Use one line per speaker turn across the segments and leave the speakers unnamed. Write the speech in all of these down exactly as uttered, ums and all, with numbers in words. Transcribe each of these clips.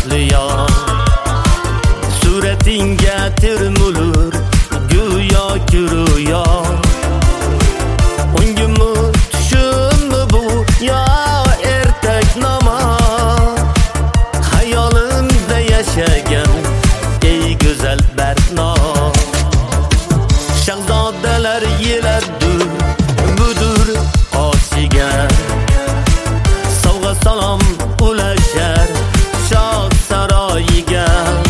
asliyo. Suratingga termulur go'yo kiruyo. Ungimi tushimmi bu yo ertaknoma? Hayolimda yashagan ey go'zal Barno. Shahzodalar yeladur budur oshiga. Sovg'a salom ulashar shoh saroyiga.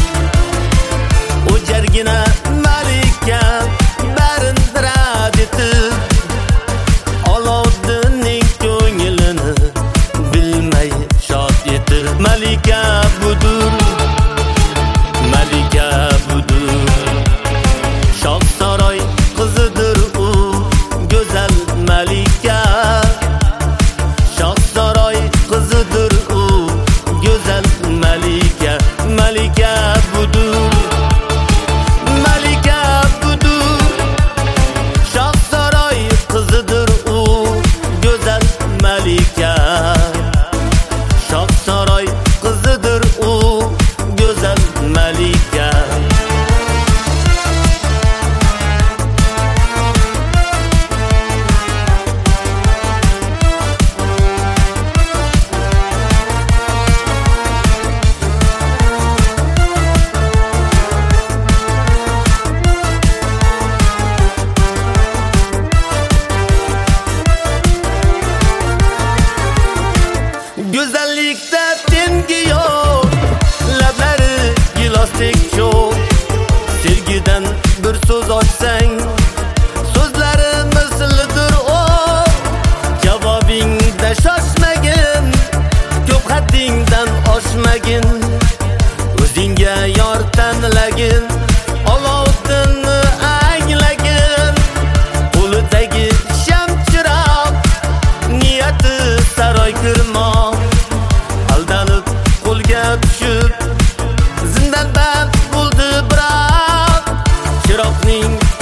O'jargina malika barindiradi etib, Oloddinning ko'nglini bilmay shod etib. Malika budur, malika budur, shoh saroy qizidir u go'zal malika. Shoh saroy qizidir u go'zal malika. Malika budur, malika budur, shoh saroy qizidir u go'zal malika. Shoh saroy qizidir u go'zal malika. Go'zallikda tengi yo'q, lablari gilosdek cho'q. Sevgidan bir so'z ochsang, so'zlari mislidir o. Javobingda shoshmagin, ko'p haddingdan oshmagin. O'zingga yor tanlagin, Oloddinni anglagin. Qo'lidagi shamchiroq, niyati saroy kirmoq. Aldanib qo'lga tushib, zindanband bo'ldi biroq. Chiroqning